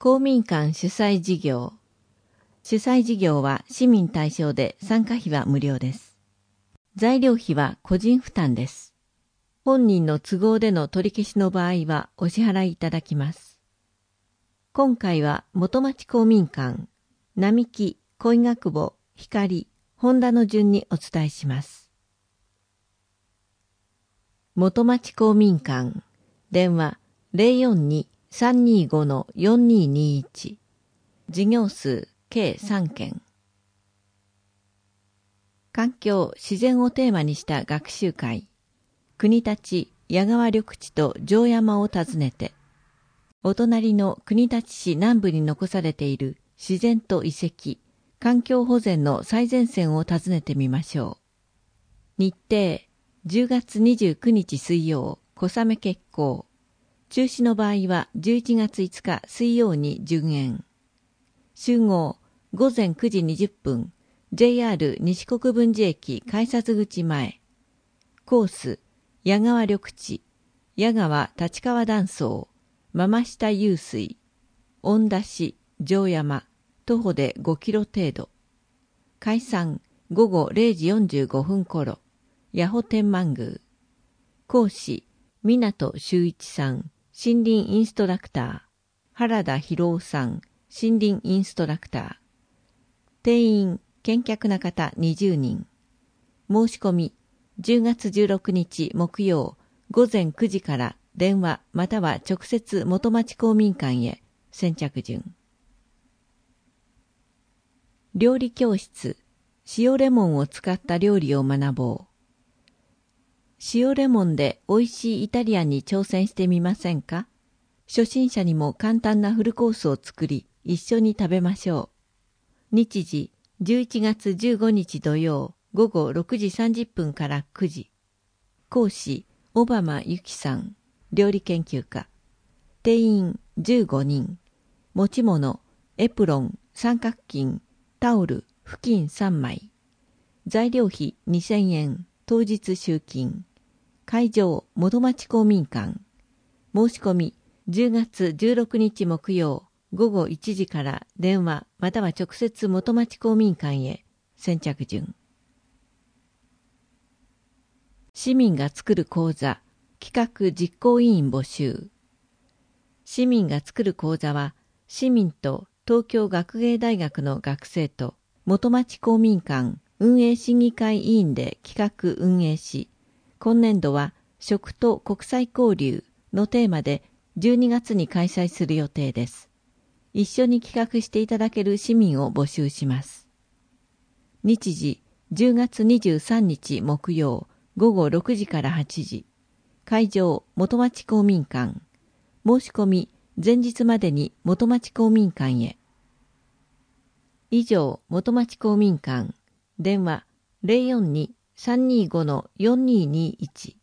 公民館主催事業。主催事業は市民対象で参加費は無料です。材料費は個人負担です。本人の都合での取り消しの場合はお支払いいただきます。今回は元町公民館、並木、小伊賀久保、光、本田の順にお伝えします。元町公民館、電話042-325-4221、事業数計3件。環境・自然をテーマにした学習会、国立矢川緑地と城山を訪ねて、お隣の国立市南部に残されている自然と遺跡、環境保全の最前線を訪ねてみましょう。日程、10月29日水曜、小雨決行。中止の場合は11月5日水曜に順延。集合、午前9時20分、JR 西国分寺駅改札口前。コース、矢川緑地、矢川立川断層、ママ下湧水、恩田市、城山、徒歩で5キロ程度。解散、午後0時45分頃、八穂天満宮。講師、湊修一さん、森林インストラクター。原田博夫さん、森林インストラクター。定員、見客な方20人。申し込み、10月16日木曜、午前9時から電話または直接元町公民館へ。先着順。料理教室、塩レモンを使った料理を学ぼう。塩レモンで美味しいイタリアンに挑戦してみませんか？初心者にも簡単なフルコースを作り、一緒に食べましょう。日時、11月15日土曜、午後6時30分から9時。講師、小浜由紀さん、料理研究家。定員15人。持ち物、エプロン、三角巾、タオル、布巾3枚。材料費2000円、当日集金。会場、元町公民館。申し込み、10月16日木曜、午後1時から電話または直接元町公民館へ。先着順。市民が作る講座、企画実行委員募集。市民が作る講座は、市民と東京学芸大学の学生と元町公民館運営審議会委員で企画運営し、今年度は食と国際交流のテーマで12月に開催する予定です。一緒に企画していただける市民を募集します。日時、10月23日木曜、午後6時から8時。会場、元町公民館。申し込み、前日までに元町公民館へ。以上、元町公民館。電話、042-325-4221。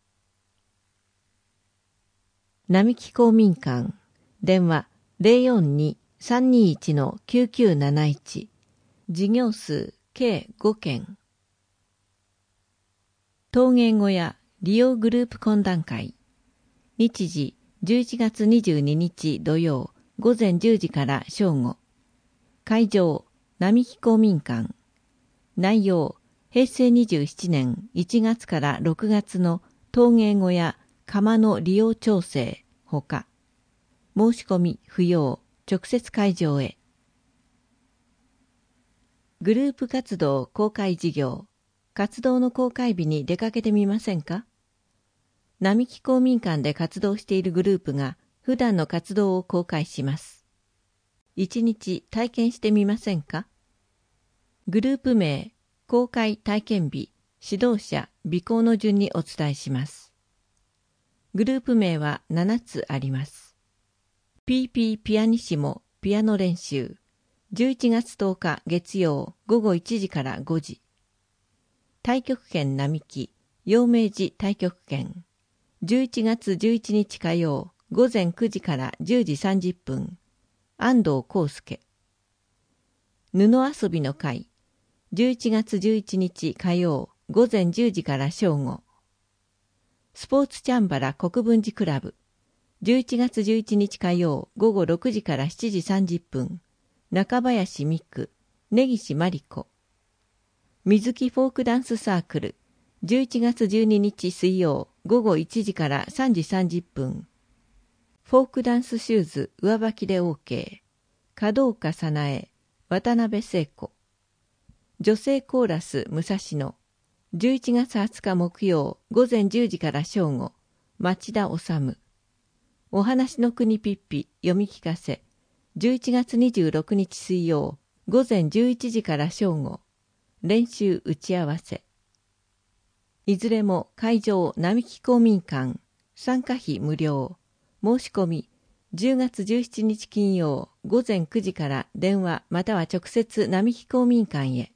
並木公民館。電話、042-321-9971。事業数計5件。陶芸小屋利用グループ懇談会。日時11月22日土曜午前10時から正午。会場並木公民館。内容平成27年1月から6月の陶芸小屋窯の利用調整ほか。申し込み不要。直接会場へ。グループ活動公開事業。活動の公開日に出かけてみませんか？並木公民館で活動しているグループが普段の活動を公開します。一日体験してみませんか？グループ名、公開体験日、指導者、備考の順にお伝えします。グループ名は7つあります。PP ピアニシモピアノ練習。11月10日月曜午後1時から5時。太極拳並木、陽明寺太極拳。11月11日火曜午前9時から10時30分。安藤康介。布遊びの会。11月11日火曜午前10時から正午。スポーツチャンバラ国分寺クラブ。 11月11日火曜午後6時から7時30分、中林美久、根岸真理子。水木フォークダンスサークル、11月12日水曜午後1時から3時30分。フォークダンスシューズ上履きで OK。門岡早苗、渡辺聖子。女性コーラス武蔵野、11月20日木曜午前10時から正午、町田治。お話の国ピッピ読み聞かせ、11月26日水曜午前11時から正午、練習打ち合わせ。いずれも会場並木公民館、参加費無料。申し込み、10月17日金曜午前9時から電話または直接並木公民館へ。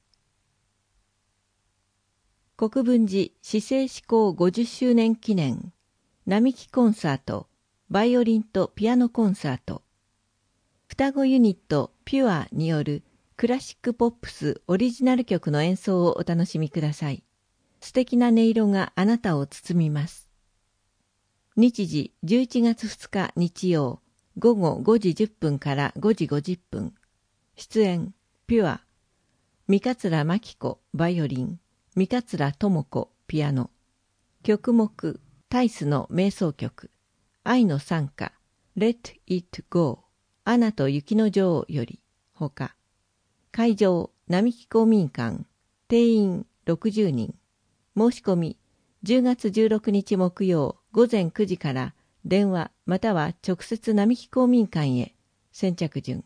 国分寺市政施行50周年記念、並木コンサート、バイオリンとピアノコンサート。双子ユニットピュアによるクラシックポップスオリジナル曲の演奏をお楽しみください。素敵な音色があなたを包みます。日時11月2日日曜午後5時10分から5時50分。出演ピュア、三桂真紀子バイオリン、三桂智子ピアノ。曲目タイスの瞑想曲、愛の賛歌 Let It Go アナと雪の女王よりほか。会場並木公民館、定員60人。申し込み10月16日木曜午前9時から電話または直接並木公民館へ。先着順。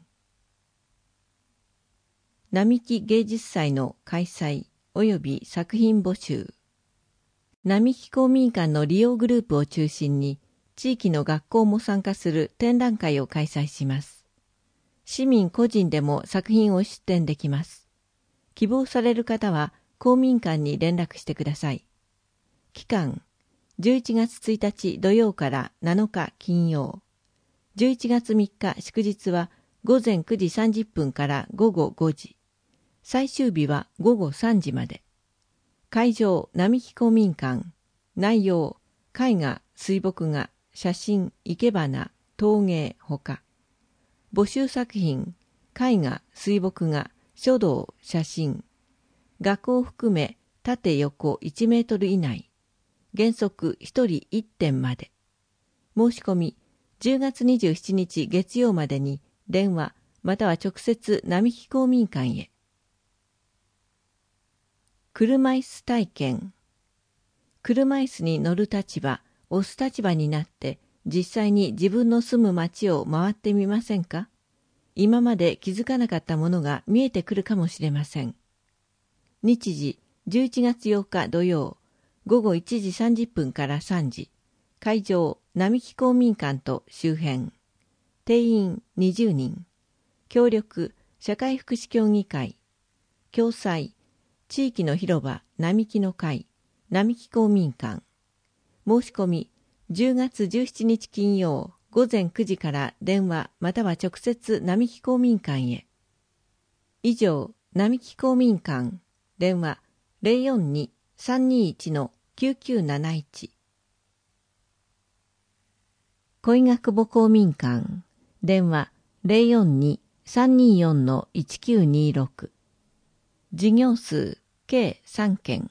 並木芸術祭の開催及び作品募集。並木公民館の利用グループを中心に地域の学校も参加する展覧会を開催します。市民個人でも作品を出展できます。希望される方は公民館に連絡してください。期間11月1日土曜から7日金曜。11月3日祝日は午前9時30分から午後5時。最終日は午後3時まで。会場並木公民館。内容絵画、水墨画、写真、生け花、陶芸ほか。募集作品絵画、水墨画、書道、写真。画工を含め縦横1メートル以内。原則1人1点まで。申し込み10月27日月曜までに電話または直接並木公民館へ。車椅子体験。車椅子に乗る立場、押す立場になって実際に自分の住む街を回ってみませんか？今まで気づかなかったものが見えてくるかもしれません。日時11月8日土曜午後1時30分から3時。会場並木公民館と周辺。定員20人。協力社会福祉協議会。共催地域の広場並木の会並木公民館。申し込み10月17日金曜午前9時から電話または直接並木公民館へ。以上、並木公民館電話 042-321-9971。恋学母公民館電話 042-324-1926。事業数計3件。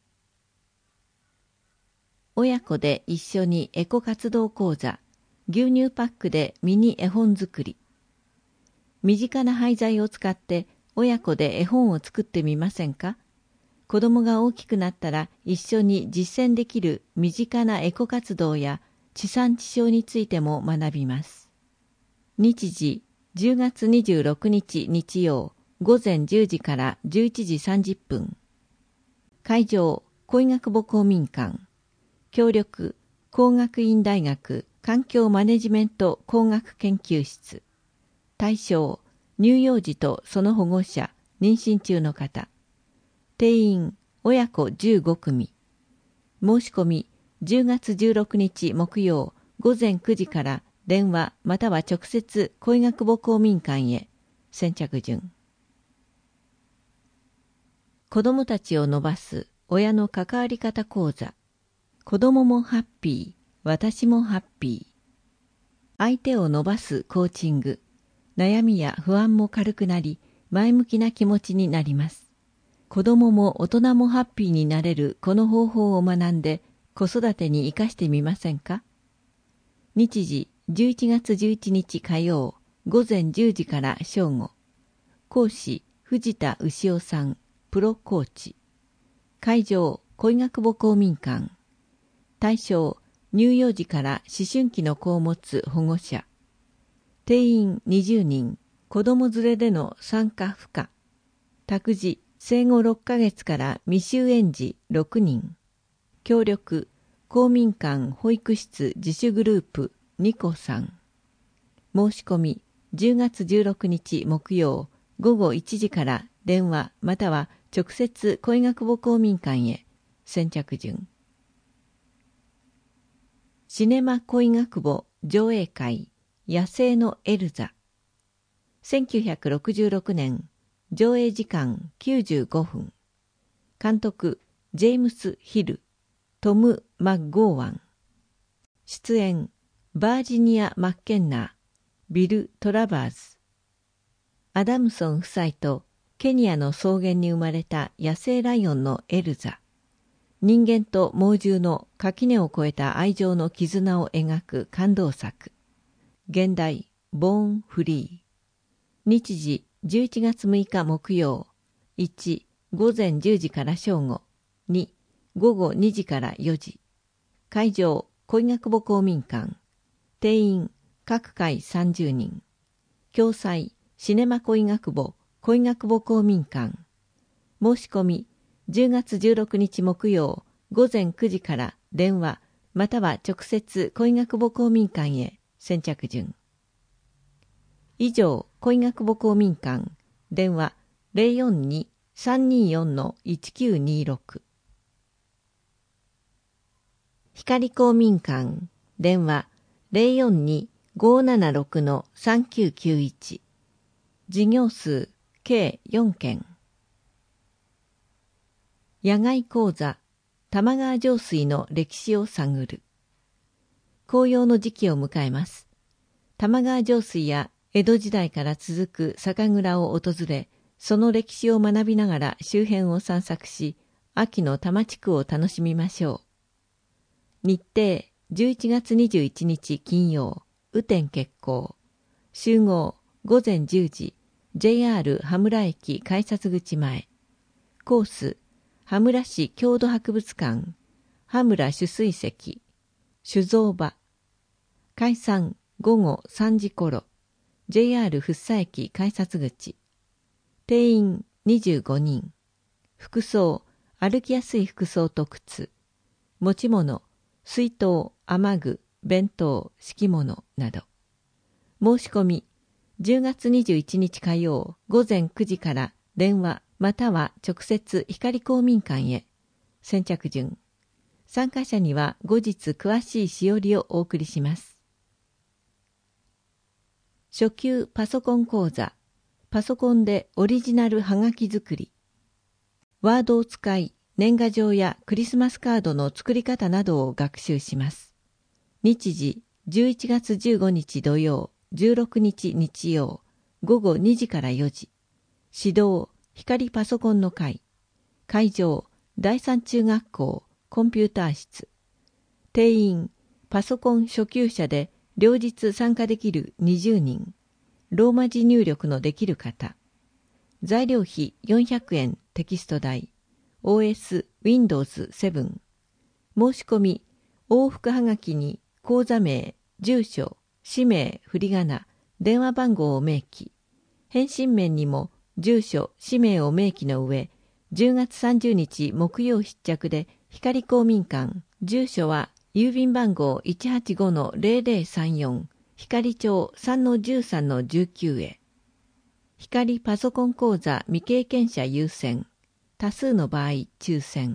親子で一緒にエコ活動講座、牛乳パックでミニ絵本作り。身近な廃材を使って親子で絵本を作ってみませんか？子供が大きくなったら一緒に実践できる身近なエコ活動や地産地消についても学びます。日時10月26日日曜午前10時から11時30分。会場恋学母公民館。協力工学院大学環境マネジメント工学研究室。対象乳幼児とその保護者、妊娠中の方。定員親子15組。申し込み10月16日木曜午前9時から電話または直接恋学母公民館へ。先着順。子どもたちを伸ばす親の関わり方講座。子どももハッピー、私もハッピー。 相手を伸ばすコーチング。悩みや不安も軽くなり、前向きな気持ちになります。子供も大人もハッピーになれるこの方法を学んで、子育てに生かしてみませんか？日時11月11日火曜、午前10時から正午。講師、藤田牛尾さん、プロコーチ。会場、恋学母公民館。対象、乳幼児から思春期の子を持つ保護者。定員20人、子供連れでの参加不可。託児、生後6ヶ月から未就園児6人。協力、公民館保育室自主グループニコさん。申し込み、10月16日木曜午後1時から電話または直接恋学母公民館へ。先着順。シネマ恋学母上映会野生のエルザ。1966年、上映時間95分。監督、ジェームス・ヒル、トム・マッゴーワン。出演、バージニア・マッケンナー、ビル・トラバーズ。アダムソン夫妻とケニアの草原に生まれた野生ライオンのエルザ。人間と猛獣の垣根を越えた愛情の絆を描く感動作。現代、ボーン・フリー。日時、11月6日木曜。1、午前10時から正午。2、午後2時から4時。会場、恋学母公民館。定員、各回30人。共催、シネマ恋学母、恋学母公民館。申し込み、10月16日木曜、午前9時から電話、または直接恋学母公民館へ。先着順。以上、恋学母公民館。電話、042-324-1926。光公民館。電話、042-576-3991。事業数、計4件。野外講座、玉川上水の歴史を探る。紅葉の時期を迎えます。玉川上水や江戸時代から続く酒蔵を訪れ、その歴史を学びながら周辺を散策し、秋の多摩地区を楽しみましょう。日程、11月21日金曜、雨天決行。集合、午前10時、JR 羽村駅改札口前。コース、羽村市郷土博物館、羽村取水石、酒造場。解散、午後3時頃、JR 福生駅改札口。定員25人。服装、歩きやすい服装と靴。持ち物、水筒、雨具、弁当、敷物など。申し込み、10月21日火曜午前9時から電話または直接光公民館へ。先着順。参加者には後日詳しいしおりをお送りします。初級パソコン講座。パソコンでオリジナルはがき作り。ワードを使い、年賀状やクリスマスカードの作り方などを学習します。日時、11月15日土曜、16日日曜、午後2時から4時。指導、光パソコンの会。会場、第三中学校、コンピューター室。定員、パソコン初級者で両日参加できる20人。ローマ字入力のできる方。材料費400円テキスト代。OS Windows 7。申し込み、往復はがきに口座名、住所、氏名、振り仮名、電話番号を明記。返信面にも住所、氏名を明記の上、10月30日木曜必着で光公民館、住所は郵便番号 185-0034 光町 3-13-19 へ。光パソコン講座未経験者優先。多数の場合抽選。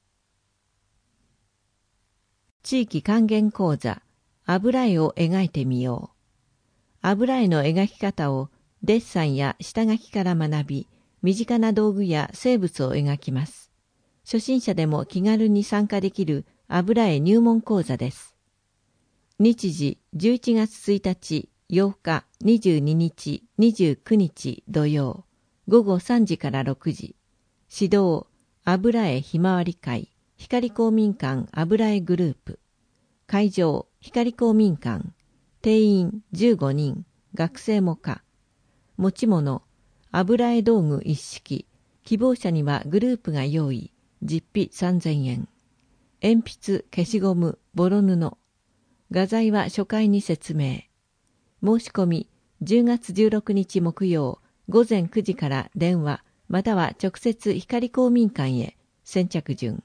地域還元講座油絵を描いてみよう。油絵の描き方をデッサンや下書きから学び、身近な道具や生物を描きます。初心者でも気軽に参加できる油絵入門講座です。 日時11月1日、8日、22日、29日土曜、午後3時から6時。指導、油絵ひまわり会、光公民館油絵グループ。会場、光公民館。定員15人、学生も可。持ち物、油絵道具一式。希望者にはグループが用意。実費3000円。鉛筆、消しゴム、ボロ布。画材は初回に説明。申し込み、10月16日木曜、午前9時から電話、または直接光公民館へ。先着順。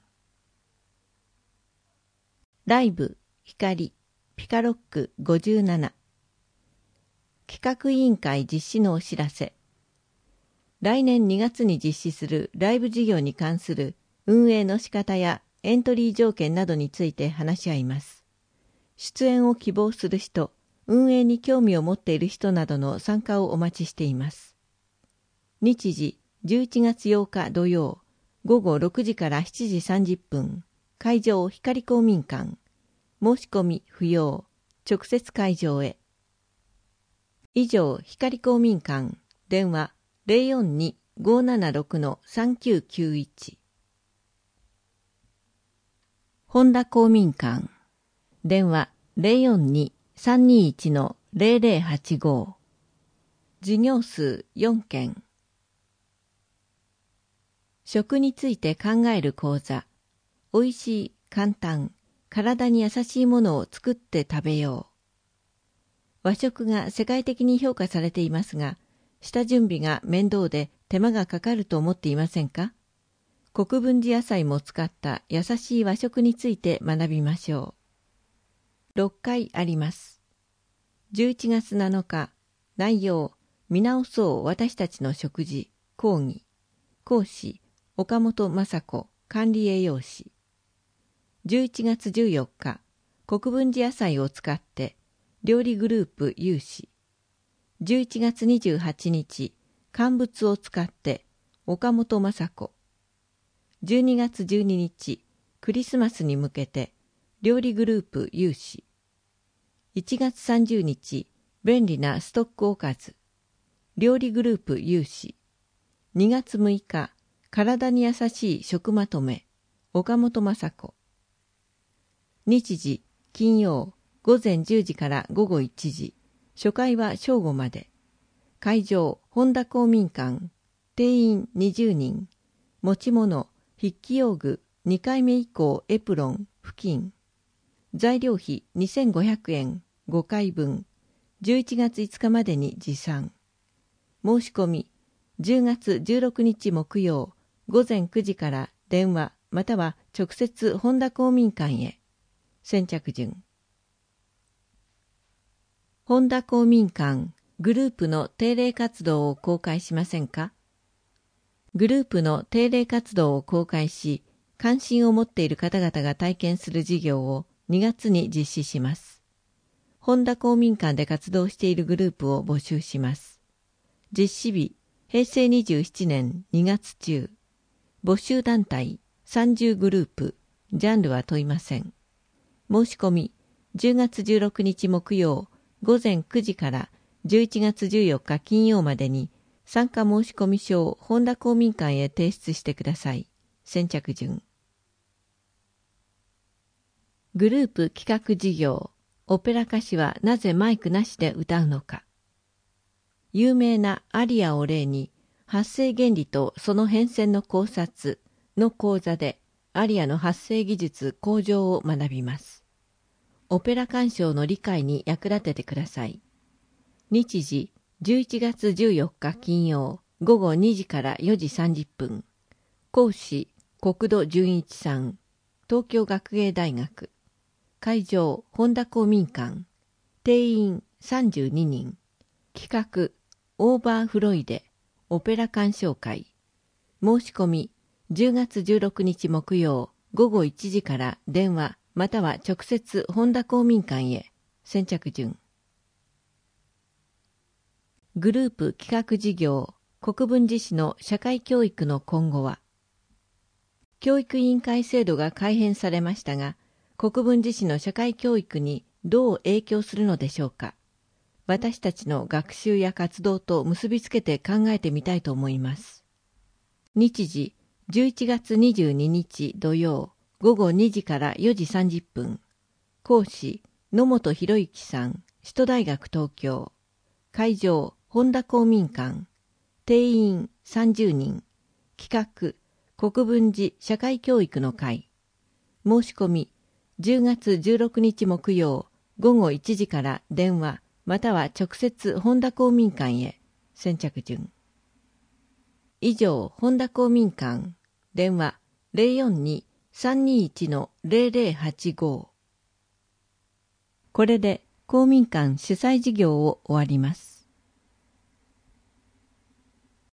ライブ、光、ピカロック57。企画委員会実施のお知らせ。来年2月に実施するライブ事業に関する運営の仕方やエントリー条件などについて話し合います。出演を希望する人、運営に興味を持っている人などの参加をお待ちしています。日時11月8日土曜、午後6時から7時30分、会場光公民館。申し込み不要。直接会場へ。以上、光公民館。電話 042-576-3991。本田公民館。電話 042-321-0085。事業数4件。食について考える講座。おいしい、簡単、体に優しいものを作って食べよう。和食が世界的に評価されていますが、下準備が面倒で手間がかかると思っていませんか？国分寺野菜も使った優しい和食について学びましょう。6回あります。11月7日、内容、見直そう私たちの食事、講義。講師、岡本雅子、管理栄養士。11月14日、国分寺野菜を使って、料理グループ有志。11月28日、乾物を使って、岡本雅子。12月12日、クリスマスに向けて、料理グループ有志。1月30日、便利なストックおかず。料理グループ有志。2月6日、体に優しい食まとめ。岡本雅子。日時、金曜、午前10時から午後1時。初回は正午まで。会場、本田公民館。定員20人。持ち物、筆記用具、2回目以降エプロン、布巾。材料費2500円、5回分。11月5日までに持参。申し込み、10月16日木曜、午前9時から電話、または直接本田公民館へ。先着順。本田公民館、グループの定例活動を公開しませんか？グループの定例活動を公開し、関心を持っている方々が体験する事業を2月に実施します。本田公民館で活動しているグループを募集します。実施日、平成27年2月中。募集団体、30グループ、ジャンルは問いません。申し込み、10月16日木曜、午前9時から11月14日金曜までに、参加申込書を本田公民館へ提出してください。先着順。グループ企画事業、オペラ歌手はなぜマイクなしで歌うのか。有名なアリアを例に、発声原理とその変遷の考察の講座で、アリアの発声技術向上を学びます。オペラ鑑賞の理解に役立ててください。日時、11月14日金曜、午後2時から4時30分。講師、国土純一さん、東京学芸大学。会場、本田公民館。定員32人。企画、オーバーフロイデ、オペラ鑑賞会。申し込み、10月16日木曜、午後1時から電話、または直接本田公民館へ。先着順。グループ企画事業、国分寺市の社会教育の今後は。教育委員会制度が改編されましたが、国分寺市の社会教育にどう影響するのでしょうか。私たちの学習や活動と結びつけて考えてみたいと思います。日時11月22日土曜午後2時から4時30分。講師野本博之さん、首都大学東京。会場本田公民館。定員30人。企画国分寺社会教育の会。申し込み10月16日木曜午後1時から電話または直接本田公民館へ。先着順。以上、本田公民館。電話042-321-0085。これで公民館主催事業を終わります。